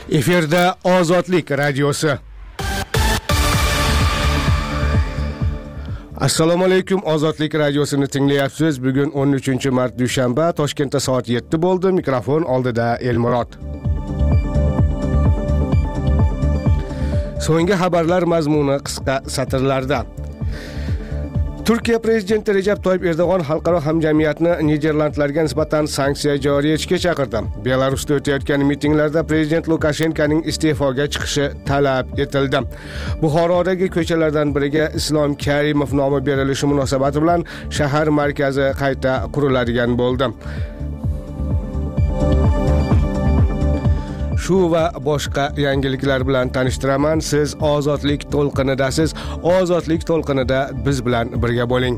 Efirda Ozodlik radiosi. Assalomu alaykum, Ozodlik radiosini tinglayapsiz. Bugun 13-mart dushanba, Toshkentda soat 7 bo'ldi. Mikrofon oldida Elmurod. So'nggi xabarlar mazmuni qisqa satrlarda. Turkiya prezidenti Recep Tayyip Erdo'g'on xalqaro hamjamiyatni Niderlandlarga nisbatan sanksiya joriy etishga chaqirdi. Belarusda o'tayotgan mitinglarda prezident Lukashenkoning iste'foga chiqishi talab etildi. Buxorodagi ko'chalardan biriga Islom Karimov nomi berilishi munosabati bilan shahar markazi qayta quriladigan bo'ldi. Shu va boshqa yangiliklar bilan tanishtiraman. Siz Ozodlik to'lqinidasiz. Ozodlik to'lqinida biz bilan birga bo'ling.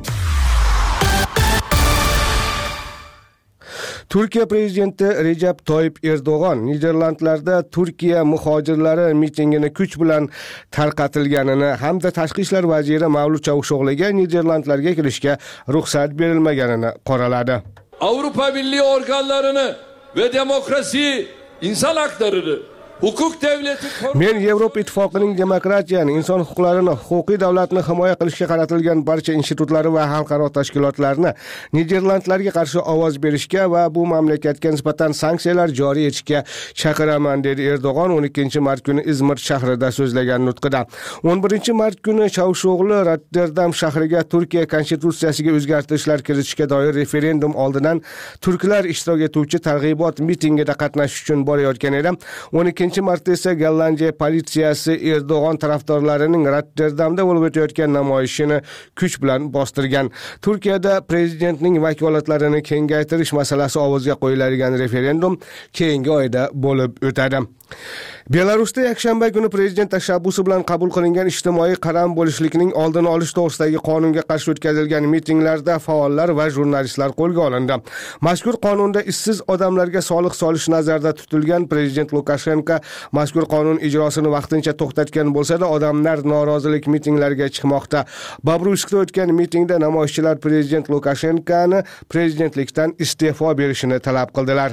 Turkiya prezidenti Recep Tayyip Erdo'g'on Niderlandlarda Turkiya muhojirlari mitingini kuch bilan tarqatilganini hamda tashqi ishlar vaziri Mavlut Çavuşoğlu'ga Niderlandlarga kirishga ruxsat berilmaganini qoraladi. Avrupa Birliği organlarını ve demokrasiyi, inson haklarını, hukuk devleti... Men Yevropa ittifoqining demokratiyani, inson huquqlarini, huquqiy davlatni himoya qilishga qaratilgan barcha institutlari va xalqaro tashkilotlarni Niderlandlarga qarshi ovoz berishga va bu mamlakatga nisbatan sanksiyalar joriy etishga chaqiraman, dedi Erdo'g'on 12-mart kuni Izmir shahrida so'zlagan nutqida. 11-mart kuni Çavuşoğlu Rotterdam shahriga Turkiya konstitutsiyasiga o'zgartirishlar kiritishga doir referendum oldidan turklar ishtirok etuvchi targ'ibot mitingida qatnashish uchun borayotgan edi. 12-martda esa Gollandiya politsiyasi Erdo'g'on tarafdorlarining Rotterdamda bo'lib o'tayotgan namoyishini kuch bilan bostirgan. Turkiyada prezidentning vakolatlarini kengaytirish masalasi ovozga qo'yiladigan referendum keyingi oyda bo'lib o'tadi. Belarusda yakshanba kuni prezident tashabbusi bilan qabul qilingan ijtimoiy qaram bo'lishlikning oldini olish to'g'risidagi qonunga qarshi o'tkazilgan mitinglarda faollar va jurnalistlar qo'lga olindi. Mazkur qonunda ishsiz odamlarga soliq solish nazarda tutilgan. Prezident Lukashenko mazkur qonun ijrosini vaqtincha to'xtatgan bo'lsa-da, odamlar norozilik mitinglariga chiqmoqda. Babruskda o'tgan mitingda namoyishchilar prezident Lukashenkoni prezidentlikdan iste'fo berishini talab qildilar.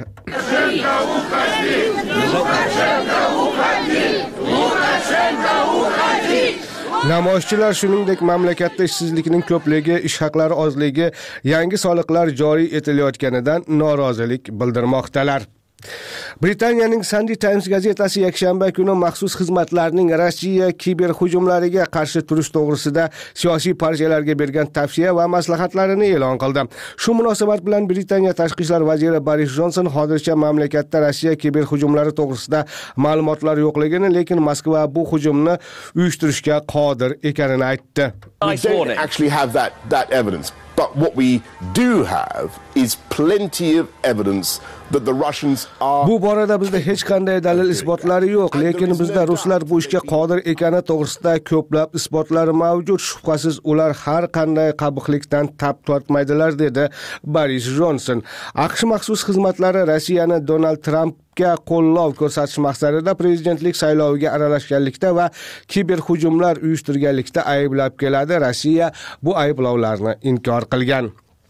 Namoyishchilar shuningdek mamlakatda ishsizlikning ko'pligi, ish haqlari ozligi, yangi soliqlar joriy etilayotganidan norozilik bildirmoqdalar. Britaniyaning Sunday Times gazetasi yakshanba kuni maxsus xizmatlarning Rossiya kiberhujumlariga qarshi turish to'g'risida siyosiy partiyalarga bergan tavsiya va maslahatlarini e'lon qildi. Shu munosabat bilan Britaniya tashqi ishlar vaziri Boris Johnson hozircha mamlakatda Rossiya kiberhujumlari to'g'risida ma'lumotlar yo'qligini, lekin Moskva bu hujumni uyushtirishga qodir ekanini aytdi. We don't actually have that evidence. But what we do have is plenty of evidence that the Russians are... Bu borada bizda hech qanday dalil isbotlari yo'q, lekin bizda ruslar bu ishga qodir ekani to'g'risida ko'plab isbotlar mavjud. Shubhasiz ular har qanday qabiqlikdan tap tortmaydilar, dedi Boris Johnson. AQSh maxsus xizmatlari Rossiyani Donald Trampga qo'llov ko'rsatish maqsadida prezidentlik sayloviga aralashganlikda va kiberhujumlar uyushtirganlikda ayblab keladi. Rossiya bu ayblovlarni inkor qilgan.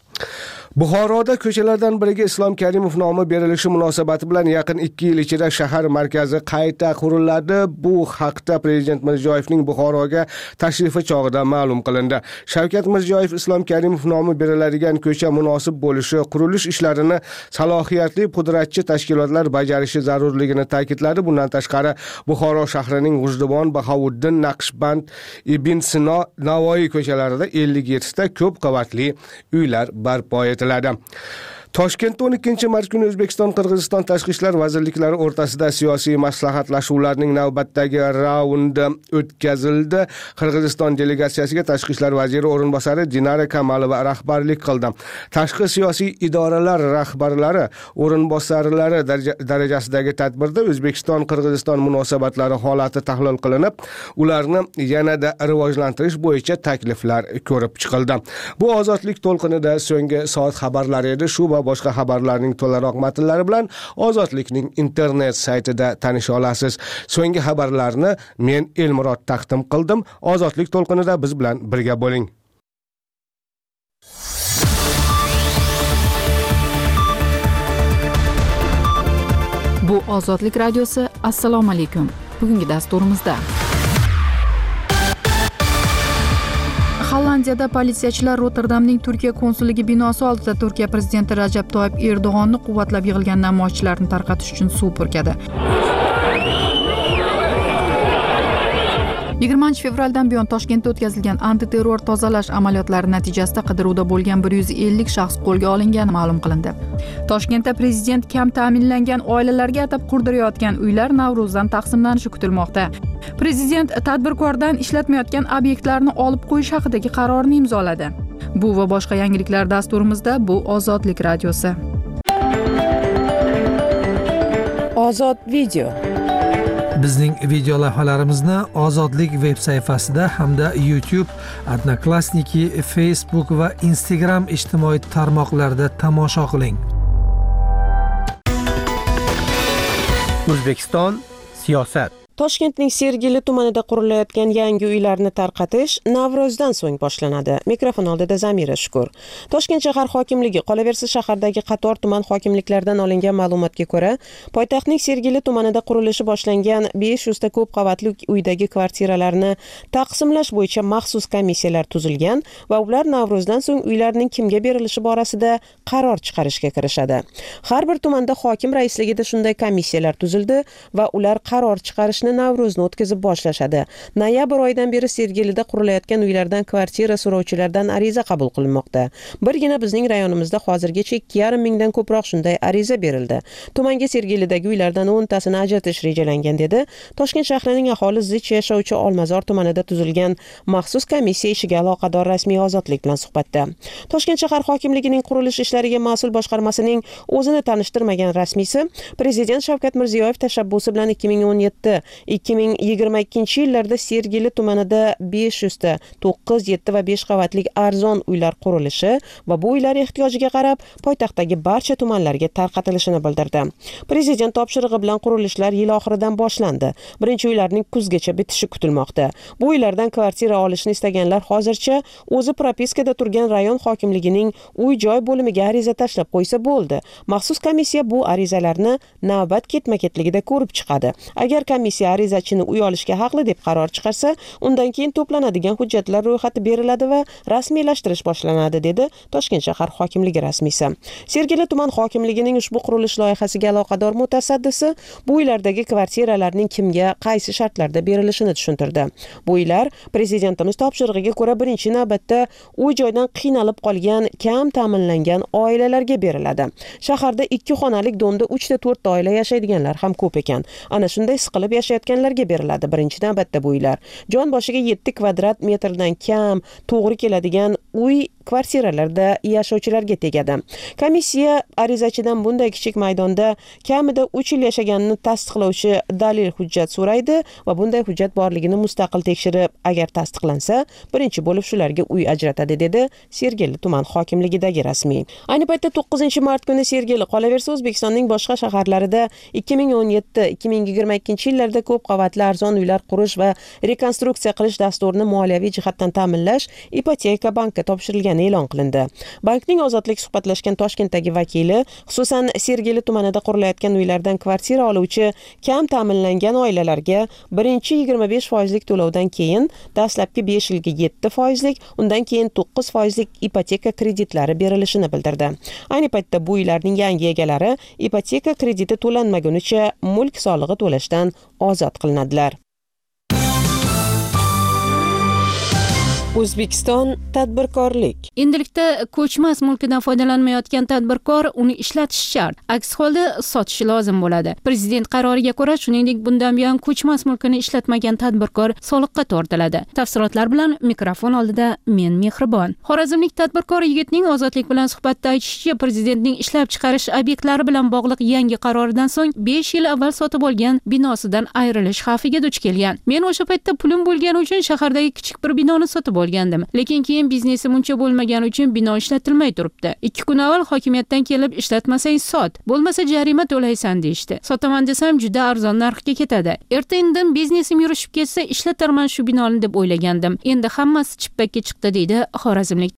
Buxoroda ko'chalardan biriga Islom Karimov nomi berilishi munosabati bilan yaqin 2 yil ichida shahar markazi qayta quriladi. Bu haqda prezident Mirziyoyevning Buxoroga tashrifi chog'ida ma'lum qilindi. Shavkat Mirziyoyev Islom Karimov nomi beriladigan ko'cha munosib bo'lishi, qurilish ishlarini salohiyatli pudratchi tashkilotlar bajarishi zarurligini ta'kidladi. Bundan tashqari Buxoro shahrining G'ujdibon, Bahovuddin, Naqshband, Ibn Sino, Navoiy ko'chalarida 57 ta ko'p qavatli uylar barpo etiladi. Toshkentda 12-mart kuni O'zbekiston-Qirg'iziston tashqi ishlar vazirliklari o'rtasida siyosiy maslahatlashuvlarning navbatdagi raundi o'tkazildi. Qirg'iziston delegatsiyasiga tashqi ishlar vaziri o'rinbosari Dinara Kamalova rahbarlik qildi. Tashqi siyosiy idoralar rahbarlari o'rinbosarlari darajasidagi tadbirda O'zbekiston-Qirg'iziston munosabatlari holati tahlil qilinib, ularni yanada rivojlantirish bo'yicha takliflar ko'rib chiqildi. Bu Ozodlik to'lqinida so'nggi soat xabarlari edi. Shu va boshqa xabarlarning to'laroq matnlari bilan Ozodlikning internet saytida tanisha olasiz. So'nggi xabarlarni men Elmurod taqdim qildim. Ozodlik to'lqinida biz bilan birga bo'ling. Bu Ozodlik radiosi. Assalomu alaykum. Bugungi dasturimizda Hollandiyada politsiyachilar Rotterdamning Turkiya konsulligi binosi oldida Turkiya prezidenti Rajab Toyyib Erdo'g'onni quvvatlab yig'ilgan namoyishchilarni tarqatish uchun suv purkadi. 20-fevraldan buyon Toshkentda o'tkazilgan antiterror tozalash amaliyotlari natijasida qidiruvda bo'lgan 150 shaxs qo'lga olingani ma'lum qilindi. Toshkentda prezident kam ta'minlangan oilalarga atab qurdirayotgan uylar Navro'zdan taqsimlanishi kutilmoqda. Prezident tadbirkordan ishlatmayotgan obyektlarni olib qo'yish haqidagi qarorni imzoladi. Bu va boshqa yangiliklar dasturimizda. Bu Ozodlik radiosi. Ozod video. Bizning video lavhalarimizni Ozodlik veb sayfasida hamda YouTube, Odnoklassniki, Facebook va Instagram ijtimoiy tarmoqlarida tomosha qiling. O'zbekiston siyosat. Toshkentning Sergeli tumanida qurilayotgan yangi uylarni tarqatish Navro'zdan so'ng boshlanadi. Mikrofon oldida Zamira Shukur. Toshkent shahar hokimligi, qolaversa shahardagi qator tuman hokimliklaridan olingan ma'lumotga ko'ra, poytaxtning Sergeli tumanida qurilishi boshlangan 500 ta ko'p qavatli uydagi kvartiralarni taqsimlash bo'yicha maxsus komissiyalar tuzilgan va ular Navro'zdan so'ng uylarning kimga berilishi borasida qaror chiqarishga kirishadi. Har bir tumanda hokim raisligida shunday komissiyalar tuzildi va ular qaror chiqarishni Navro'zni o'tkazib boshlashadi. Noyabr oyidan beri Sergelida qurilayotgan uylardan kvartira so'rovchilardan ariza qabul qilinmoqda. Birgina bizning rayonimizda hozirgacha 2,5 mingdan ko'proq shunday ariza berildi. Tumanga Sergelidagi uylardan 10 tasini ajratish rejalangan dedi. Toshkent shahrining aholi zich yashovchi Olmazor tumanida tuzilgan maxsus komissiya ishiga aloqador rasmiy Ozodlik bilan suhbatda. Toshkent shahar hokimligining qurilish ishlariga mas'ul boshqarmasining o'zini tanishtirmagan rasmiysi Prezident Shavkat Mirziyoyev tashabbusi bilan 2017-2022 yillarda Sergeli tumanida 500 ta 9, 7 va 5 qavatli arzon uylar qurilishi va bu uylar ehtiyojiga qarab poytaxtdagi barcha tumanlarga tarqatilishini bildirdi. Prezident topshirig'i bilan qurilishlar yil oxiridan boshlandi. Birinchi uylarning kuzgacha bitishi kutilmoqda. Bu uylardan kvartira olishni istaganlar hozircha o'zi propiskada turgan rayon hokimligining uy-joy bo'limiga ariza tashlab qo'ysa bo'ldi. Maxsus komissiya bu arizalarni navbat ketma-ketligida ko'rib chiqadi. Agar komissiya arizachini uy olishga haqli deb qaror chiqarsa, undan keyin to'planadigan hujjatlar ro'yxati beriladi va rasmiylashtirish boshlanadi, dedi Toshkent shahar hokimligi rasmiysi. Sergeli tuman hokimligining ushbu qurilish loyihasiga aloqador mutasaddisi bu uylardagi kvartiralarning kimga qaysi shartlarda berilishini tushuntirdi. Bu uylar prezidentimiz topshirig'iga ko'ra birinchi navbatda uy-joydan qiynalib qolgan, kam ta'minlangan oilalarga beriladi. Shaharda 2 xonalik domda 3 ta 4 ta oila yashaydiganlar ham ko'p ekan. Ana shunday siqilib yashayotganlarga beriladi. Birinchi navbatda bu uylar jon boshiga 7 kvadrat metrdan kam to'g'ri keladigan uy kvartiralarda yashovchilarga tegadi. Komissiya arizachidan bunday kichik maydonda kamida 3 yil yashaganini tasdiqlovchi dalil hujjat so'raydi va bunday hujjat borligini mustaqil tekshirib, agar tasdiqlansa, birinchi bo'lib shularga uy ajratadi, dedi Sergeli tuman hokimligidagi rasmiy. Ayni paytda 9-mart kuni Sergeli, qolaversa O'zbekistonning boshqa shaharlarida 2017-2022 yillarda ko'p qavatli arzon uylar qurish va rekonstruksiya qilish dasturini moliyaviy jihatdan ta'minlash Ipoteka bankka topshirilgani e'lon qilindi. Bankning Ozodlik suhbatlashgan Toshkentdagi vakili, xususan Sergeli tumanida qurilayotgan uylardan kvartira oluvchi kam ta'minlangan oilalarga birinchi 25% to'lovdan keyin dastlabki 5 yilga 7%, undan keyin 9% ipoteka kreditlari berilishini bildirdi. Ayni paytda bu uylarning yangi egalari ipoteka krediti to'lanmagunicha mulk solig'i to'lashdan ozod qilinadilar. O'zbekiston tadbirkorlik. Endilikda ko'chmas mulkidan foydalanmayotgan tadbirkor uni ishlatish shart. Aks holda sotishi lozim bo'ladi. Prezident qaroriga ko'ra, shuningdek, bundan buyon ko'chmas mulkini ishlatmagan tadbirkor soliqqa tortiladi. Tafsilotlar bilan mikrofon oldida men Mehribon. Xorazmlik tadbirkor yigitning Ozodlik bilan suhbatda aytishicha, prezidentning ishlab chiqarish obyektlari bilan bog'liq yangi qaroridan so'ng 5 yil avval sotib olgan binosidan ayrilish xavfiga duch kelgan. Men o'sha paytda pulim bo'lgani uchun shahardagi kichik bir binoni sotib olgandim. Lekin keyin biznesim uncha bo'lmagani uchun bino ishlatilmay turibdi. 2 kun avval hokimiyatdan kelib ishlatmasang sot, bo'lmasa jarima to'laysan deyishdi. Sotaman desam juda arzon narxga ketadi. Erta-indin biznesim yurishib ketsa ishlatarman shu binoni deb o'ylagandim. Endi hammasi chippakka chiqdi, deydi xorazmlik